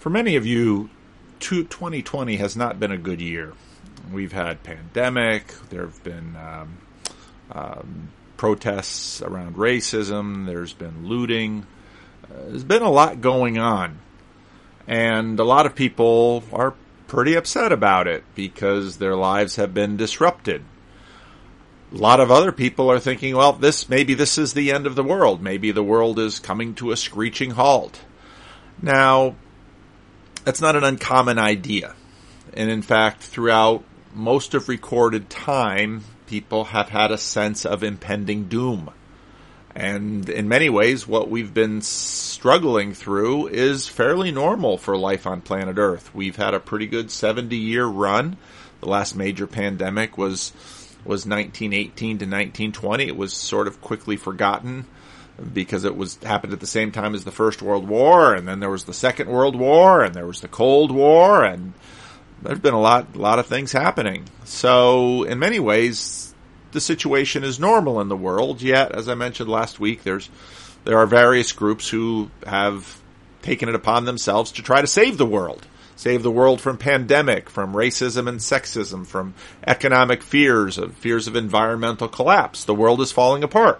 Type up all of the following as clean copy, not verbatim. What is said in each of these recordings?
For many of you, 2020 has not been a good year. We've had pandemic, there have been protests around racism, there's been looting, there's been a lot going on. And a lot of people are pretty upset about it because their lives have been disrupted. A lot of other people are thinking, well, maybe this is the end of the world. Maybe the world is coming to a screeching halt. Now, that's not an uncommon idea. And in fact, throughout most of recorded time, people have had a sense of impending doom. And in many ways, what we've been struggling through is fairly normal for life on planet Earth. We've had a pretty good 70-year run. The last major pandemic was 1918 to 1920. It was sort of quickly forgotten because it happened at the same time as the First World War, and then there was the Second World War, and there was the Cold War, and there's been a lot of things happening. So in many ways, the situation is normal in the world, yet, as I mentioned last week, there are various groups who have taken it upon themselves to try to save the world. Save the world from pandemic, from racism and sexism, from economic fears of environmental collapse. The world is falling apart.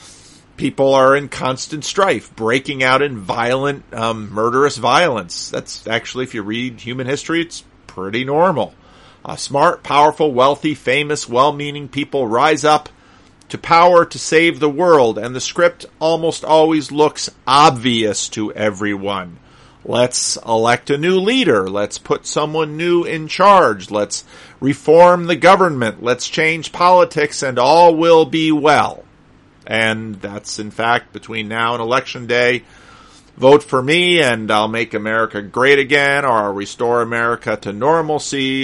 People are in constant strife, breaking out in violent, murderous violence. That's actually, if you read human history, it's pretty normal. Smart, powerful, wealthy, famous, well-meaning people rise up to power to save the world, and the script almost always looks obvious to everyone. Let's elect a new leader. Let's put someone new in charge. Let's reform the government. Let's change politics, and all will be well. And that's, in fact, between now and Election Day, vote for me and I'll make America great again, or I'll restore America to normalcy,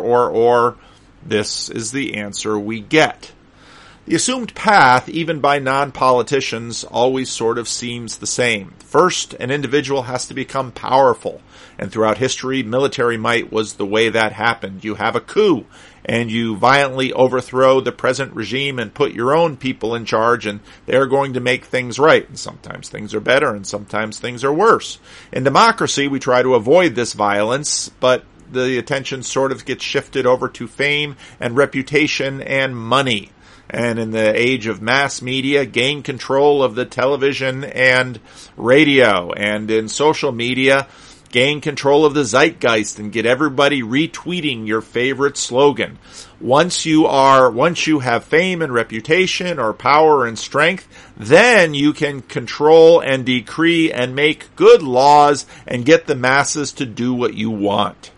or this is the answer we get. The assumed path, even by non-politicians, always sort of seems the same. First, an individual has to become powerful, and throughout history, military might was the way that happened. You have a coup, and you violently overthrow the present regime and put your own people in charge, and they're going to make things right. And sometimes things are better, and sometimes things are worse. In democracy, we try to avoid this violence, but the attention sort of gets shifted over to fame and reputation and money. And in the age of mass media, gain control of the television and radio. And in social media, gain control of the zeitgeist and get everybody retweeting your favorite slogan. Once you have fame and reputation or power and strength, then you can control and decree and make good laws and get the masses to do what you want.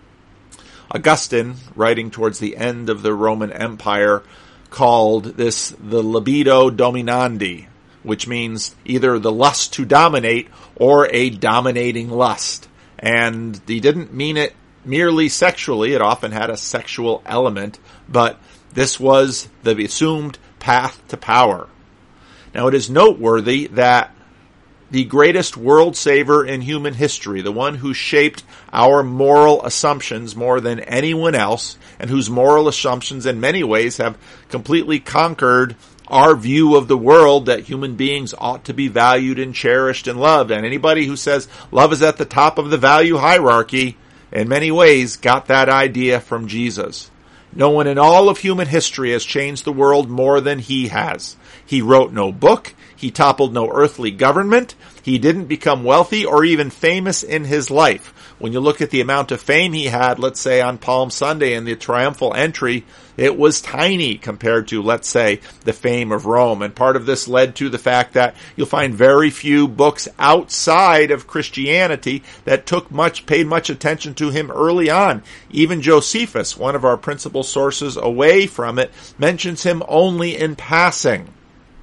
Augustine, writing towards the end of the Roman Empire, called this the libido dominandi, which means either the lust to dominate or a dominating lust. And he didn't mean it merely sexually. It often had a sexual element, but this was the assumed path to power. Now, it is noteworthy that the greatest world saver in human history, the one who shaped our moral assumptions more than anyone else, and whose moral assumptions in many ways have completely conquered our view of the world, that human beings ought to be valued and cherished and loved. And anybody who says love is at the top of the value hierarchy, in many ways, got that idea from Jesus. No one in all of human history has changed the world more than he has. He wrote no book. He toppled no earthly government. He didn't become wealthy or even famous in his life. When you look at the amount of fame he had, let's say on Palm Sunday in the triumphal entry, it was tiny compared to, let's say, the fame of Rome. And part of this led to the fact that you'll find very few books outside of Christianity that paid much attention to him early on. Even Josephus, one of our principal sources away from it, mentions him only in passing.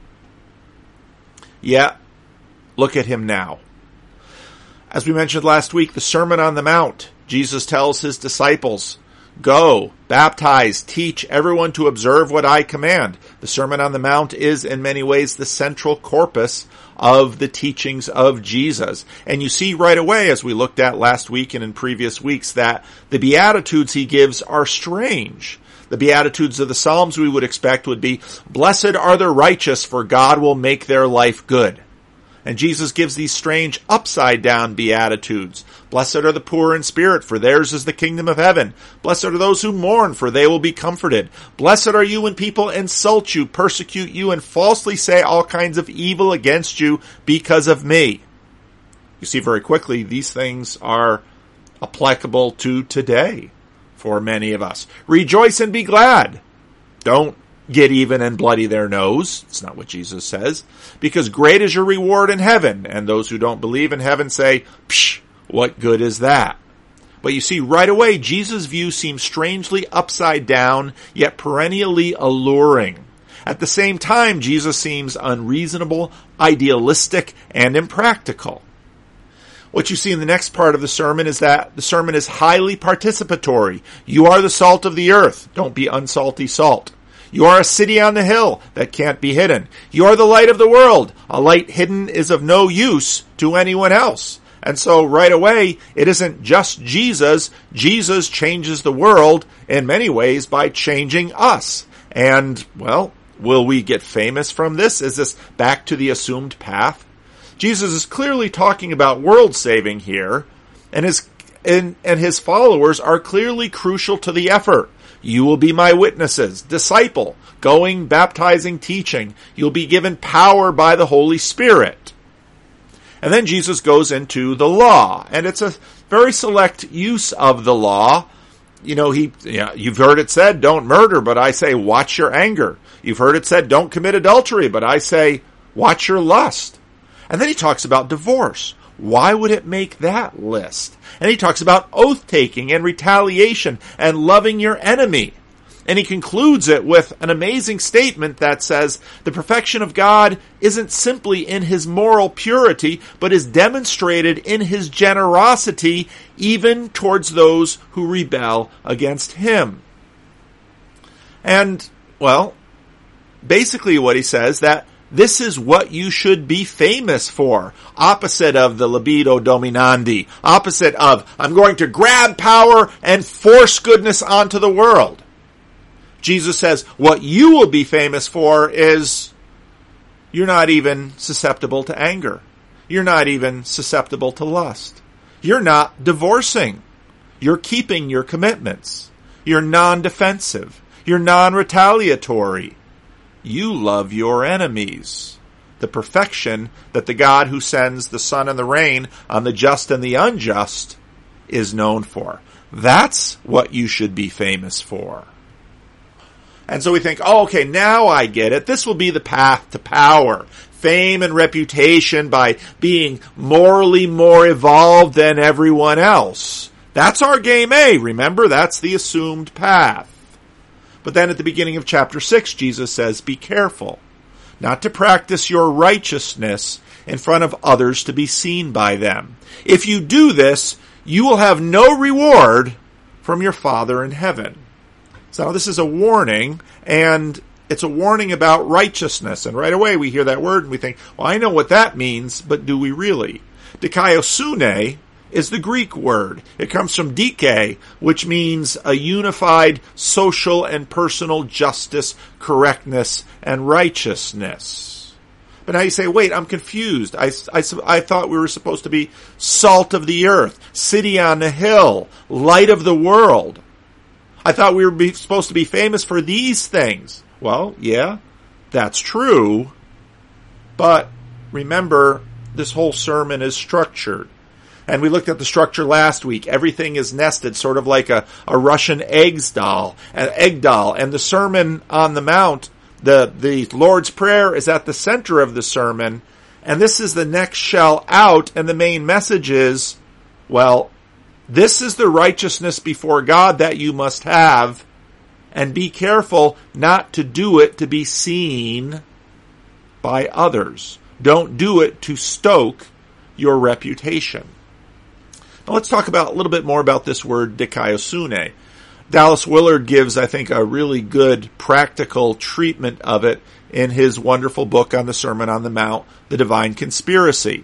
Yet, look at him now. As we mentioned last week, the Sermon on the Mount, Jesus tells his disciples, "Go, baptize, teach everyone to observe what I command." The Sermon on the Mount is in many ways the central corpus of the teachings of Jesus. And you see right away, as we looked at last week and in previous weeks, that the Beatitudes he gives are strange. The Beatitudes of the Psalms we would expect would be, "Blessed are the righteous, for God will make their life good." And Jesus gives these strange upside-down beatitudes. Blessed are the poor in spirit, for theirs is the kingdom of heaven. Blessed are those who mourn, for they will be comforted. Blessed are you when people insult you, persecute you, and falsely say all kinds of evil against you because of me. You see very quickly, these things are applicable to today for many of us. Rejoice and be glad. Don't get even and bloody their nose. It's not what Jesus says. Because great is your reward in heaven. And those who don't believe in heaven say, psh, what good is that? But you see, right away, Jesus' view seems strangely upside down, yet perennially alluring. At the same time, Jesus seems unreasonable, idealistic, and impractical. What you see in the next part of the sermon is that the sermon is highly participatory. You are the salt of the earth. Don't be unsalty salt. You are a city on the hill that can't be hidden. You are the light of the world. A light hidden is of no use to anyone else. And so right away, it isn't just Jesus. Jesus changes the world in many ways by changing us. And, well, will we get famous from this? Is this back to the assumed path? Jesus is clearly talking about world saving here, and his followers are clearly crucial to the effort. You will be my witnesses, disciple, going, baptizing, teaching. You'll be given power by the Holy Spirit. And then Jesus goes into the law, and it's a very select use of the law. You've heard it said, don't murder, but I say, watch your anger. You've heard it said, don't commit adultery, but I say, watch your lust. And then he talks about divorce. Why would it make that list? And he talks about oath-taking and retaliation and loving your enemy. And he concludes it with an amazing statement that says, the perfection of God isn't simply in his moral purity, but is demonstrated in his generosity even towards those who rebel against him. And, well, basically what he says, that this is what you should be famous for. Opposite of the libido dominandi. Opposite of, I'm going to grab power and force goodness onto the world. Jesus says, what you will be famous for is you're not even susceptible to anger. You're not even susceptible to lust. You're not divorcing. You're keeping your commitments. You're non-defensive. You're non-retaliatory. You love your enemies. The perfection that the God who sends the sun and the rain on the just and the unjust is known for. That's what you should be famous for. And so we think, oh, okay, now I get it. This will be the path to power. Fame and reputation by being morally more evolved than everyone else. That's our game A. Remember, that's the assumed path. But then at the beginning of chapter 6, Jesus says, be careful not to practice your righteousness in front of others to be seen by them. If you do this, you will have no reward from your Father in heaven. So this is a warning, and it's a warning about righteousness. And right away we hear that word and we think, well, I know what that means, but do we really? Dikaiosune is the Greek word. It comes from dike, which means a unified social and personal justice, correctness, and righteousness. But now you say, wait, I'm confused. I thought we were supposed to be salt of the earth, city on the hill, light of the world. I thought we were supposed to be famous for these things. Well, yeah, that's true. But remember, this whole sermon is structured. And we looked at the structure last week. Everything is nested, sort of like a Russian egg doll. And the Sermon on the Mount, the Lord's Prayer, is at the center of the sermon. And this is the next shell out. And the main message is, well, this is the righteousness before God that you must have. And be careful not to do it to be seen by others. Don't do it to stoke your reputation. Now let's talk a little bit more about this word dikaiosune. Dallas Willard gives, I think, a really good practical treatment of it in his wonderful book on the Sermon on the Mount, The Divine Conspiracy.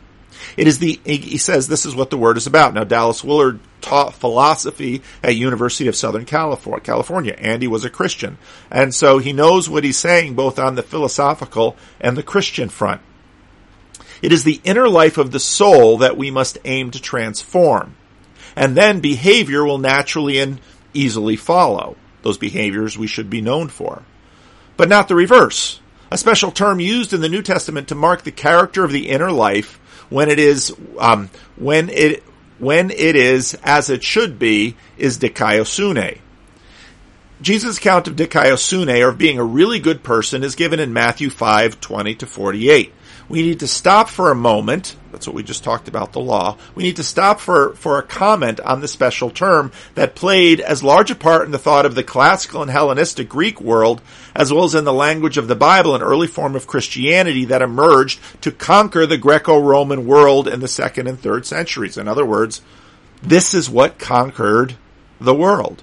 He says this is what the word is about. Now, Dallas Willard taught philosophy at University of Southern California, and he was a Christian. And so he knows what he's saying both on the philosophical and the Christian front. It is the inner life of the soul that we must aim to transform. And then behavior will naturally and easily follow. Those behaviors we should be known for. But not the reverse. A special term used in the New Testament to mark the character of the inner life when it is as it should be is dikaiosune. Jesus' account of dikaiosune, or of being a really good person, is given in Matthew 5:20-48. We need to stop for a moment. That's what we just talked about, the law. We need to stop for a comment on the special term that played as large a part in the thought of the classical and Hellenistic Greek world, as well as in the language of the Bible, an early form of Christianity that emerged to conquer the Greco-Roman world in the 2nd and 3rd centuries. In other words, this is what conquered the world.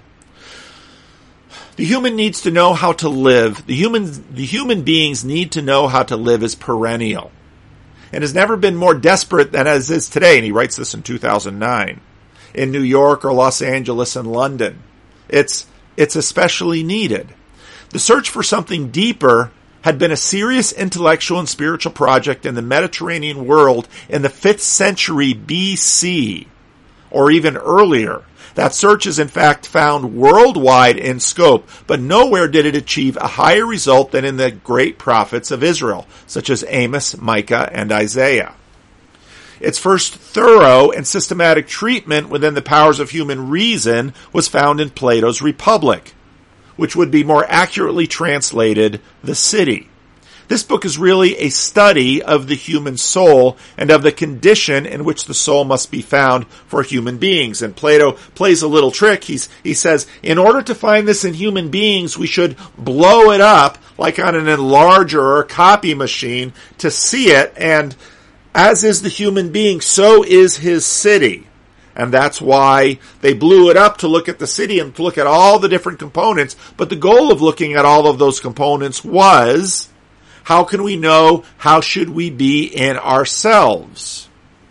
The human needs to know how to live. The human beings need to know how to live is perennial and has never been more desperate than as is today. And he writes this in 2009 in New York or Los Angeles and London. It's especially needed. The search for something deeper had been a serious intellectual and spiritual project in the Mediterranean world in the 5th century BC or even earlier. That search is in fact found worldwide in scope, but nowhere did it achieve a higher result than in the great prophets of Israel, such as Amos, Micah, and Isaiah. Its first thorough and systematic treatment within the powers of human reason was found in Plato's Republic, which would be more accurately translated, The City. This book is really a study of the human soul and of the condition in which the soul must be found for human beings. And Plato plays a little trick. He says, in order to find this in human beings, we should blow it up like on an enlarger or a copy machine to see it. And as is the human being, so is his city. And that's why they blew it up to look at the city and to look at all the different components. But the goal of looking at all of those components was, how can we know how should we be in ourselves?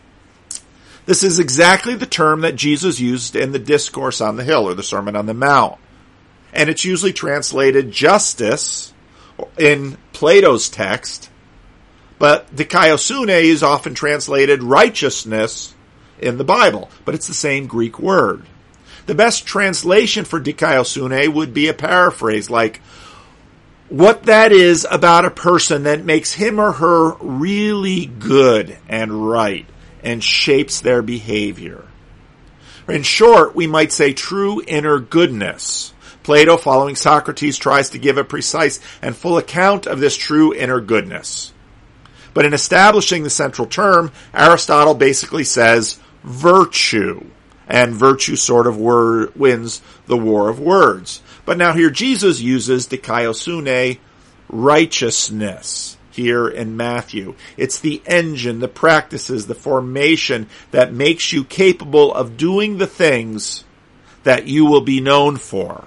This is exactly the term that Jesus used in the Discourse on the Hill or the Sermon on the Mount. And it's usually translated justice in Plato's text, but dikaiosune is often translated righteousness in the Bible, but it's the same Greek word. The best translation for dikaiosune would be a paraphrase like, what that is about a person that makes him or her really good and right and shapes their behavior. In short, we might say true inner goodness. Plato, following Socrates, tries to give a precise and full account of this true inner goodness. But in establishing the central term, Aristotle basically says virtue. And virtue sort of wins the war of words. But now here Jesus uses dikaiosune, righteousness, here in Matthew. It's the engine, the practices, the formation that makes you capable of doing the things that you will be known for.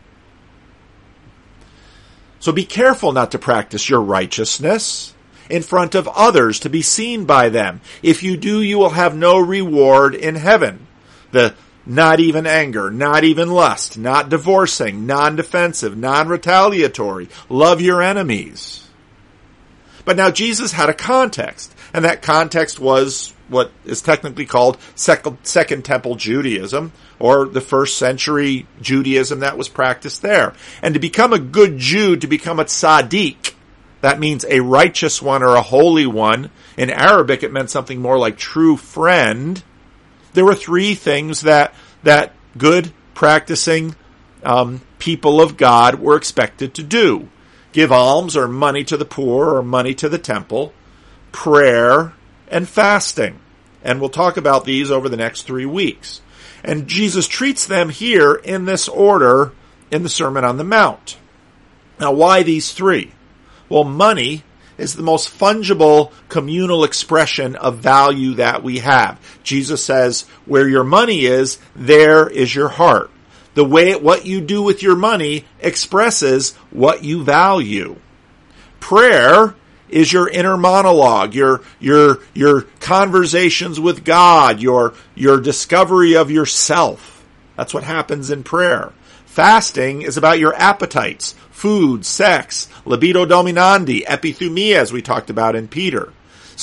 So be careful not to practice your righteousness in front of others to be seen by them. If you do, you will have no reward in heaven. The not even anger, not even lust, not divorcing, non-defensive, non-retaliatory, love your enemies. But now Jesus had a context, and that context was what is technically called Second Temple Judaism, or the 1st century Judaism that was practiced there. And to become a good Jew, to become a tzaddik, that means a righteous one or a holy one. In Arabic, it meant something more like true friend. There were 3 things that good, practicing people of God were expected to do. Give alms or money to the poor or money to the temple, prayer, and fasting. And we'll talk about these over the next 3 weeks. And Jesus treats them here in this order in the Sermon on the Mount. Now, why these 3? Well, money is the most fungible communal expression of value that we have. Jesus says, where your money is, there is your heart. What you do with your money expresses what you value. Prayer is your inner monologue, your conversations with God, your discovery of yourself. That's what happens in prayer. Fasting is about your appetites, food, sex, libido dominandi, epithumia, as we talked about in Peter. So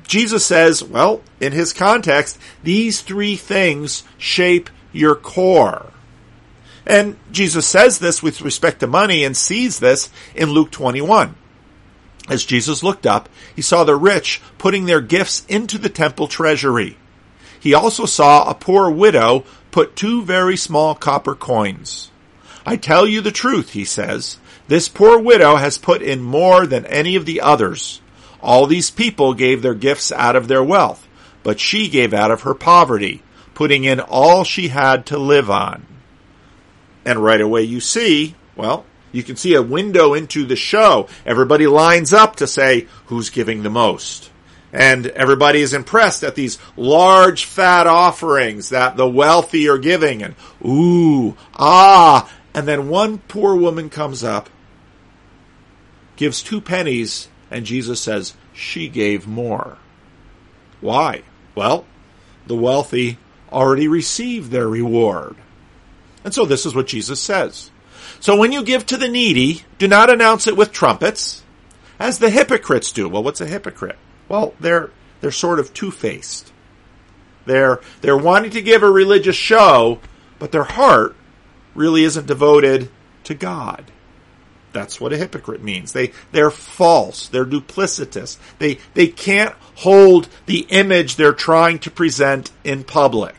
Jesus says, well, in his context, these three things shape your core. And Jesus says this with respect to money and sees this in Luke 21. As Jesus looked up, he saw the rich putting their gifts into the temple treasury. He also saw a poor widow put 2 very small copper coins. I tell you the truth, he says, this poor widow has put in more than any of the others. All these people gave their gifts out of their wealth, but she gave out of her poverty, putting in all she had to live on. And right away you see, well, you can see a window into the show. Everybody lines up to say who's giving the most. And everybody is impressed at these large fat offerings that the wealthy are giving. And ooh, ah. And then one poor woman comes up, gives 2 pennies, and Jesus says she gave more. Why? Well, the wealthy already received their reward. And so this is what Jesus says. So when you give to the needy, do not announce it with trumpets, as the hypocrites do. Well, what's a hypocrite? Well, they're sort of two-faced. They're wanting to give a religious show, but their heart really isn't devoted to God. That's what a hypocrite means. They're false. They're duplicitous. They can't hold the image they're trying to present in public.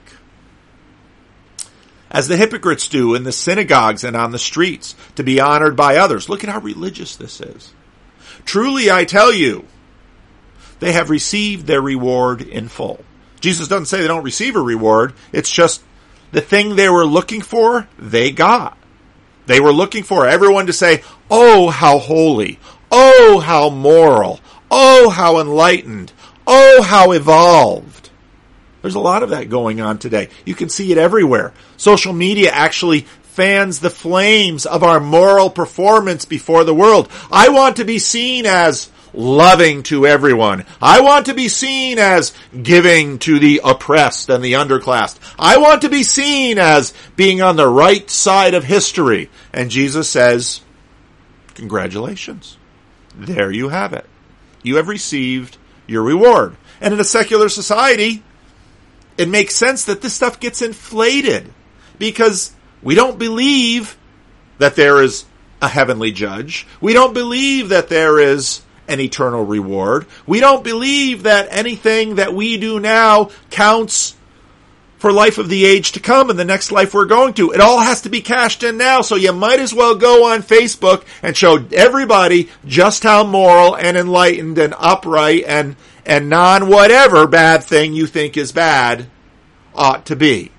As the hypocrites do in the synagogues and on the streets, to be honored by others. Look at how religious this is. Truly, I tell you, they have received their reward in full. Jesus doesn't say they don't receive a reward. It's just the thing they were looking for, they got. They were looking for everyone to say, oh, how holy. Oh, how moral. Oh, how enlightened. Oh, how evolved. There's a lot of that going on today. You can see it everywhere. Social media actually fans the flames of our moral performance before the world. I want to be seen as loving to everyone. I want to be seen as giving to the oppressed and the underclassed. I want to be seen as being on the right side of history. And Jesus says, congratulations. There you have it. You have received your reward. And in a secular society, it makes sense that this stuff gets inflated because we don't believe that there is a heavenly judge. We don't believe that there is an eternal reward. We don't believe that anything that we do now counts for life of the age to come and the next life we're going to. It all has to be cashed in now, so you might as well go on Facebook and show everybody just how moral and enlightened and upright and non-whatever bad thing you think is bad ought to be.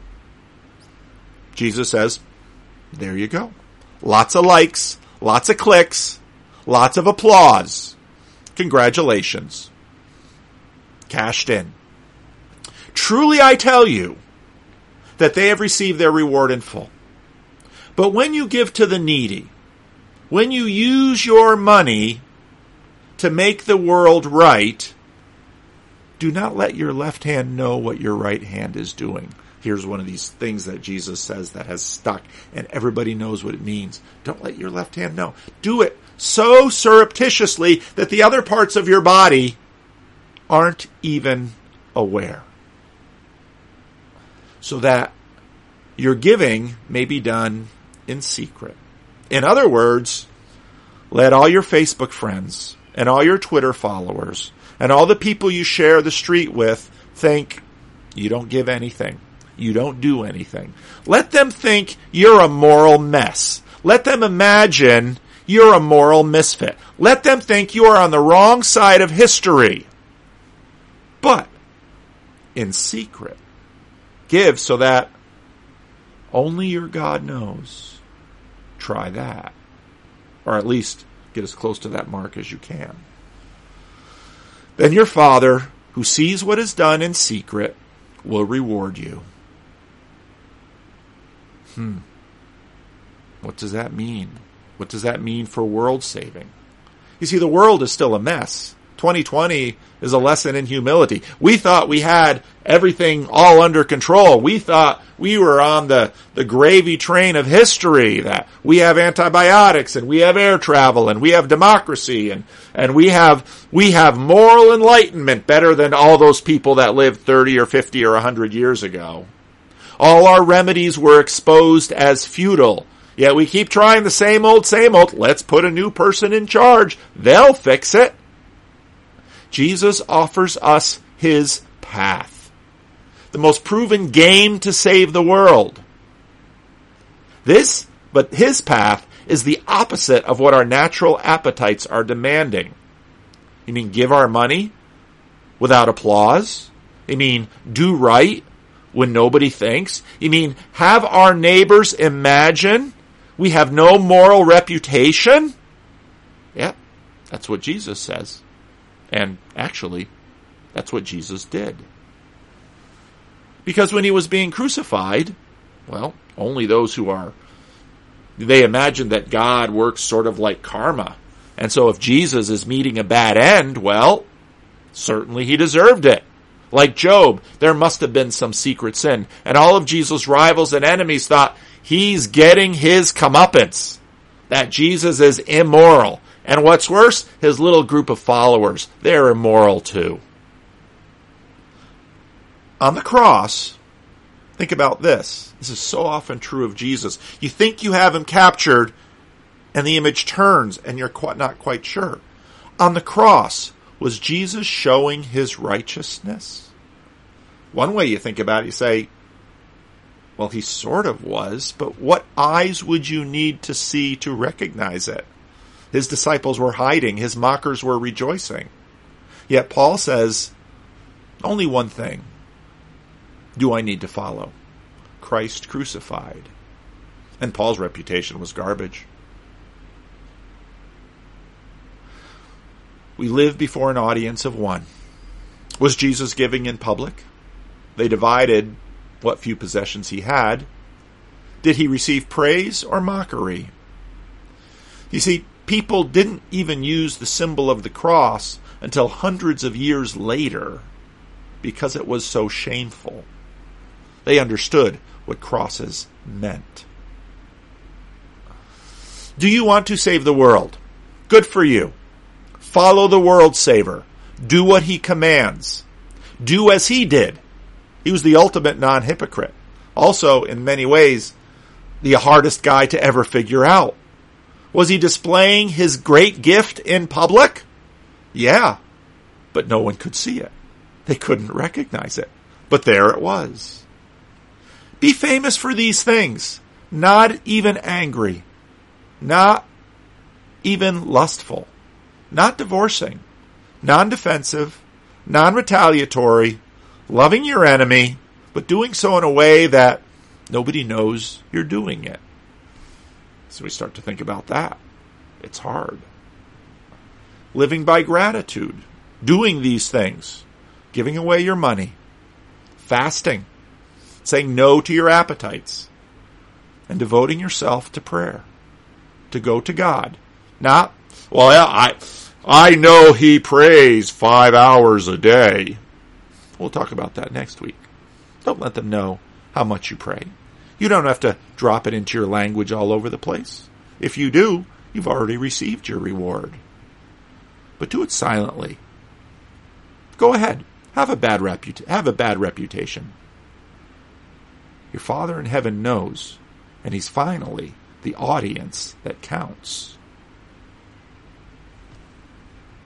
Jesus says, there you go. Lots of likes, lots of clicks, lots of applause. Congratulations. Cashed in. Truly I tell you that they have received their reward in full. But when you give to the needy, when you use your money to make the world right, do not let your left hand know what your right hand is doing. Here's one of these things that Jesus says that has stuck, and everybody knows what it means. Don't let your left hand know. Do it so surreptitiously that the other parts of your body aren't even aware. So that your giving may be done in secret. In other words, let all your Facebook friends and all your Twitter followers and all the people you share the street with think you don't give anything. You don't do anything. Let them think you're a moral mess. Let them imagine you're a moral misfit. Let them think you are on the wrong side of history. But in secret, give so that only your God knows. Try that. Or at least get as close to that mark as you can. Then your Father, who sees what is done in secret, will reward you. What does that mean? What does that mean for world saving? You see, the world is still a mess. 2020 is a lesson in humility. We thought we had everything all under control. We thought we were on the gravy train of history, that we have antibiotics and we have air travel and we have democracy and we have moral enlightenment better than all those people that lived 30 or 50 or 100 years ago. All our remedies were exposed as futile. Yet we keep trying the same old, same old. Let's put a new person in charge. They'll fix it. Jesus offers us his path, the most proven game to save the world. But his path is the opposite of what our natural appetites are demanding. You mean give our money without applause? You mean do right when nobody thinks? You mean have our neighbors imagine we have no moral reputation? Yeah, that's what Jesus says. And actually, that's what Jesus did. Because when he was being crucified, well, only those they imagine that God works sort of like karma. And so if Jesus is meeting a bad end, well, certainly he deserved it. Like Job, there must have been some secret sin. And all of Jesus' rivals and enemies thought he's getting his comeuppance, that Jesus is immoral. And what's worse, his little group of followers, they're immoral too. On the cross, think about this. This is so often true of Jesus. You think you have him captured, and the image turns, and you're not quite sure. On the cross, was Jesus showing his righteousness? One way you think about it, you say, well, he sort of was, but what eyes would you need to see to recognize it? His disciples were hiding. His mockers were rejoicing. Yet Paul says, only one thing do I need to follow: Christ crucified. And Paul's reputation was garbage. We live before an audience of one. Was Jesus giving in public? They divided what few possessions he had. Did he receive praise or mockery? You see, people didn't even use the symbol of the cross until hundreds of years later because it was so shameful. They understood what crosses meant. Do you want to save the world? Good for you. Follow the world saver. Do what he commands. Do as he did. He was the ultimate non-hypocrite. Also, in many ways, the hardest guy to ever figure out. Was he displaying his great gift in public? Yeah, but no one could see it. They couldn't recognize it. But there it was. Be famous for these things. Not even angry. Not even lustful. Not divorcing. Non-defensive. Non-retaliatory. Loving your enemy, but doing so in a way that nobody knows you're doing it. So we start to think about that. It's hard. Living by gratitude. Doing these things. Giving away your money. Fasting. Saying no to your appetites. And devoting yourself to prayer. To go to God. Not, well, I know he prays 5 hours a day. We'll talk about that next week. Don't let them know how much you pray. You don't have to drop it into your language all over the place. If you do, you've already received your reward. But do it silently. Go ahead. Have a bad reputation. Your Father in heaven knows, and he's finally the audience that counts.